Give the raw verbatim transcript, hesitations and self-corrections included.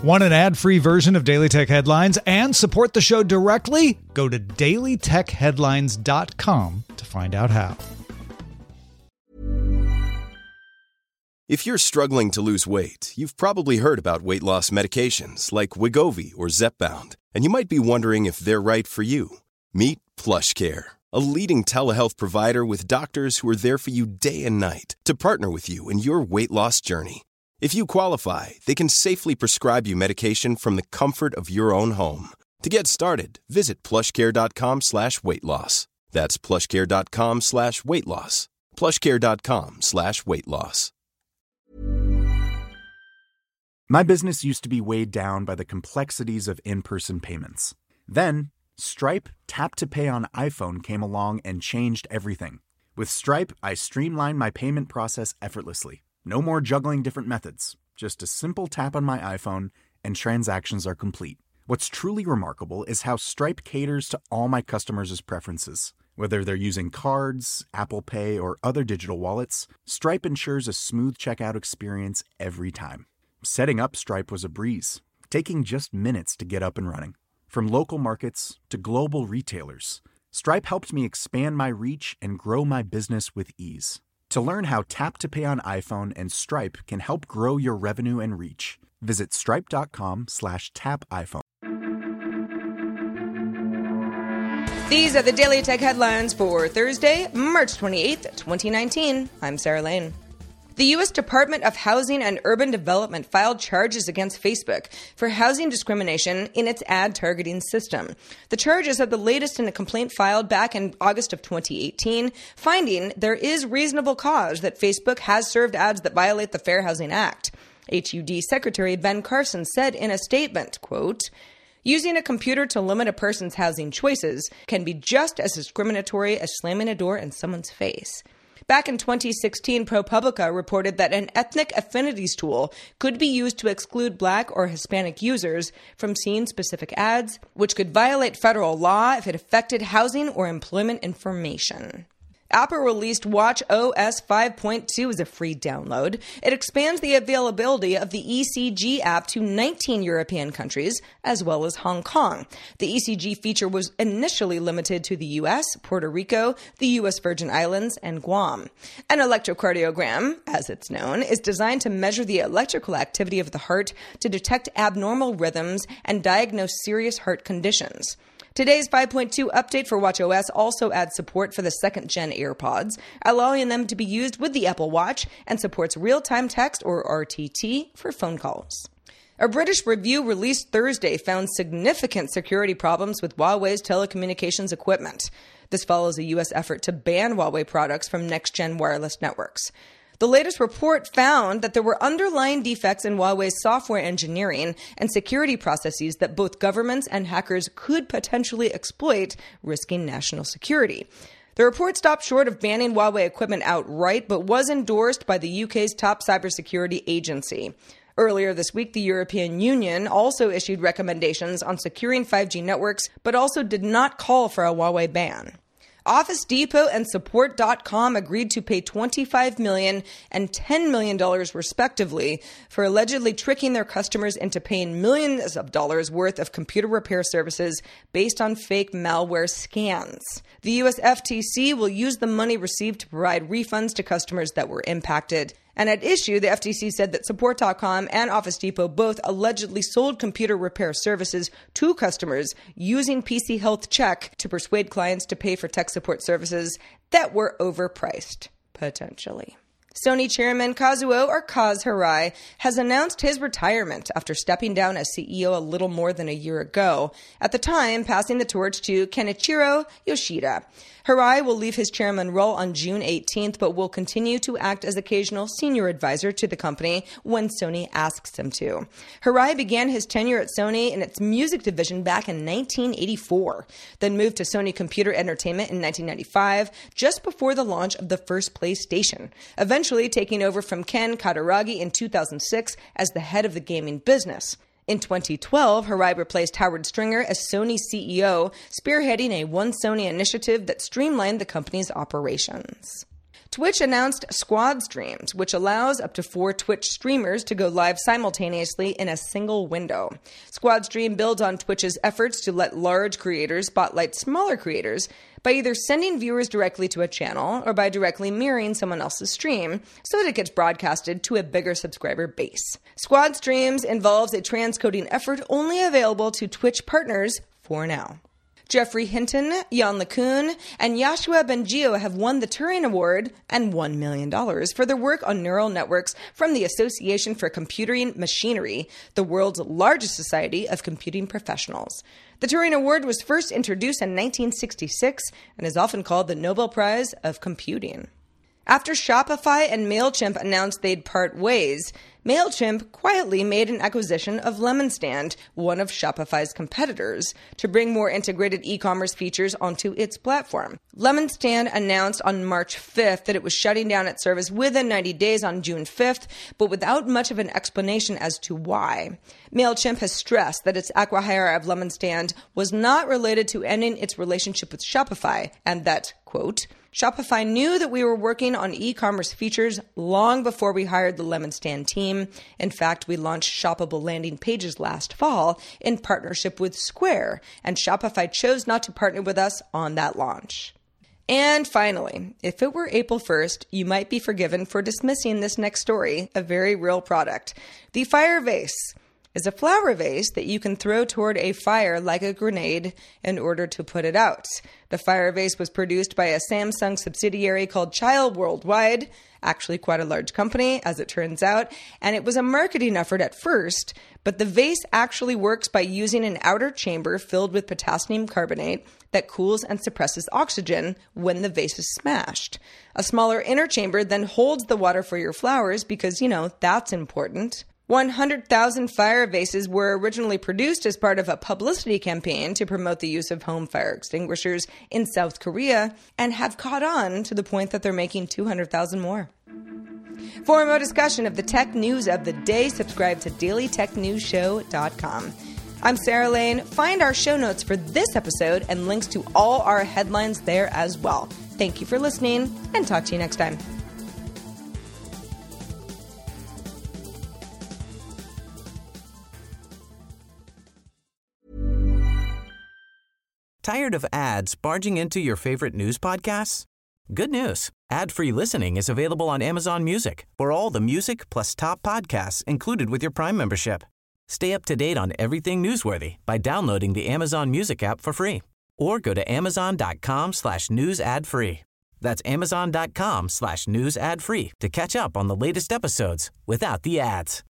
Want an ad-free version of Daily Tech Headlines and support the show directly? Go to daily tech headlines dot com to find out how. If you're struggling to lose weight, you've probably heard about weight loss medications like Wegovy or Zepbound, and you might be wondering if they're right for you. Meet PlushCare, a leading telehealth provider with doctors who are there for you day and night to partner with you in your weight loss journey. If you qualify, they can safely prescribe you medication from the comfort of your own home. To get started, visit plushcare.com slash weight loss. That's plushcare.com slash weight loss. plushcare.com slash weight loss. My business used to be weighed down by the complexities of in-person payments. Then, Stripe Tap to Pay on iPhone came along and changed everything. With Stripe, I streamlined my payment process effortlessly. No more juggling different methods. Just a simple tap on my iPhone and transactions are complete. What's truly remarkable is how Stripe caters to all my customers' preferences. Whether they're using cards, Apple Pay, or other digital wallets, Stripe ensures a smooth checkout experience every time. Setting up Stripe was a breeze, taking just minutes to get up and running. From local markets to global retailers, Stripe helped me expand my reach and grow my business with ease. To learn how Tap to Pay on iPhone and Stripe can help grow your revenue and reach, visit stripe.com slash tap iPhone. These are the Daily Tech Headlines for Thursday, March twenty-eighth, twenty nineteen. I'm Sarah Lane. The U S Department of Housing and Urban Development filed charges against Facebook for housing discrimination in its ad targeting system. The charges are the latest in a complaint filed back in August of twenty eighteen, finding there is reasonable cause that Facebook has served ads that violate the Fair Housing Act. H U D Secretary Ben Carson said in a statement, quote, "Using a computer to limit a person's housing choices can be just as discriminatory as slamming a door in someone's face." Back in twenty sixteen, ProPublica reported that an ethnic affinities tool could be used to exclude Black or Hispanic users from seeing specific ads, which could violate federal law if it affected housing or employment information. Apple released watch O S five point two as a free download. It expands the availability of the E C G app to nineteen European countries, as well as Hong Kong. The E C G feature was initially limited to the U S, Puerto Rico, the U S Virgin Islands, and Guam. An electrocardiogram, as it's known, is designed to measure the electrical activity of the heart to detect abnormal rhythms and diagnose serious heart conditions. Today's five point two update for watchOS also adds support for the second-gen AirPods, allowing them to be used with the Apple Watch, and supports real-time text, or R T T, for phone calls. A British review released Thursday found significant security problems with Huawei's telecommunications equipment. This follows a U S effort to ban Huawei products from next-gen wireless networks. The latest report found that there were underlying defects in Huawei's software engineering and security processes that both governments and hackers could potentially exploit, risking national security. The report stopped short of banning Huawei equipment outright, but was endorsed by the U K's top cybersecurity agency. Earlier this week, the European Union also issued recommendations on securing five G networks, but also did not call for a Huawei ban. Office Depot and Support dot com agreed to pay twenty-five million dollars and ten million dollars respectively for allegedly tricking their customers into paying millions of dollars worth of computer repair services based on fake malware scans. The U S F T C will use the money received to provide refunds to customers that were impacted. And at issue, the F T C said that Support dot com and Office Depot both allegedly sold computer repair services to customers using P C Health Check to persuade clients to pay for tech support services that were overpriced, potentially. Sony chairman Kazuo or Kaz Hirai has announced his retirement after stepping down as C E O a little more than a year ago, at the time passing the torch to Kenichiro Yoshida. Hirai will leave his chairman role on June eighteenth, but will continue to act as occasional senior advisor to the company when Sony asks him to. Hirai began his tenure at Sony in its music division back in nineteen eighty-four, then moved to Sony Computer Entertainment in nineteen ninety-five, just before the launch of the first PlayStation, eventually taking over from Ken Kataragi in two thousand six as the head of the gaming business. In twenty twelve, Hirai replaced Howard Stringer as Sony C E O, spearheading a One Sony initiative that streamlined the company's operations. Twitch announced Squad Streams, which allows up to four Twitch streamers to go live simultaneously in a single window. Squad Stream builds on Twitch's efforts to let large creators spotlight smaller creators by either sending viewers directly to a channel or by directly mirroring someone else's stream so that it gets broadcasted to a bigger subscriber base. Squad Streams involves a transcoding effort only available to Twitch partners for now. Jeffrey Hinton, Jan LeCun, and Yoshua Bengio have won the Turing Award and one million dollars for their work on neural networks from the Association for Computing Machinery, the world's largest society of computing professionals. The Turing Award was first introduced in nineteen sixty-six and is often called the Nobel Prize of Computing. After Shopify and MailChimp announced they'd part ways, MailChimp quietly made an acquisition of LemonStand, one of Shopify's competitors, to bring more integrated e-commerce features onto its platform. LemonStand announced on March fifth that it was shutting down its service within ninety days on June fifth, but without much of an explanation as to why. MailChimp has stressed that its acquihire of LemonStand was not related to ending its relationship with Shopify, and that, quote, Shopify knew that we were working on e-commerce features long before we hired the LemonStand team. In fact, we launched shoppable landing pages last fall in partnership with Square, and Shopify chose not to partner with us on that launch. And finally, if it were April first, you might be forgiven for dismissing this next story, a very real product. The Fire Vase is a flower vase that you can throw toward a fire like a grenade in order to put it out. The Fire Vase was produced by a Samsung subsidiary called Child Worldwide, actually quite a large company, as it turns out, and it was a marketing effort at first, but the vase actually works by using an outer chamber filled with potassium carbonate that cools and suppresses oxygen when the vase is smashed. A smaller inner chamber then holds the water for your flowers because, you know, that's important. one hundred thousand fire vases were originally produced as part of a publicity campaign to promote the use of home fire extinguishers in South Korea and have caught on to the point that they're making two hundred thousand more. For more discussion of the tech news of the day, subscribe to daily tech news show dot com. I'm Sarah Lane. Find our show notes for this episode and links to all our headlines there as well. Thank you for listening, and talk to you next time. Tired of ads barging into your favorite news podcasts? Good news. Ad-free listening is available on Amazon Music for all the music plus top podcasts included with your Prime membership. Stay up to date on everything newsworthy by downloading the Amazon Music app for free or go to amazon.com slash news ad free. That's amazon.com slash news ad free to catch up on the latest episodes without the ads.